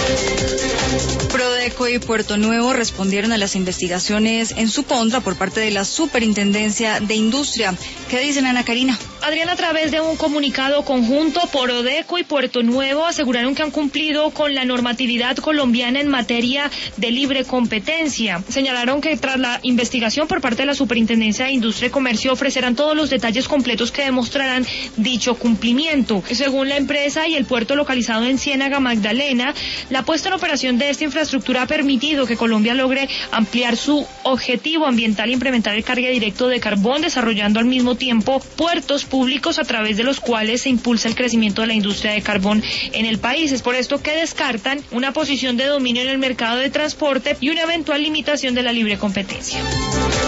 Prodeco y Puerto Nuevo respondieron a las investigaciones en su contra por parte de la Superintendencia de Industria. ¿Qué dicen, Ana Karina? Adriana, a través de un comunicado conjunto, Prodeco y Puerto Nuevo aseguraron que han cumplido con la normatividad colombiana en materia de libre competencia. Señalaron que tras la investigación por parte de la Superintendencia de Industria y Comercio ofrecerán todos los detalles completos que demostrarán dicho cumplimiento. Según la empresa y el puerto localizado en Ciénaga Magdalena, la puesta en operación de esta infraestructura ha permitido que Colombia logre ampliar su objetivo ambiental e implementar el cargue directo de carbón, desarrollando al mismo tiempo puertos públicos a través de los cuales se impulsa el crecimiento de la industria de carbón en el país. Es por esto que descartan una posición de dominio en el mercado de transporte y una eventual limitación de la libre competencia.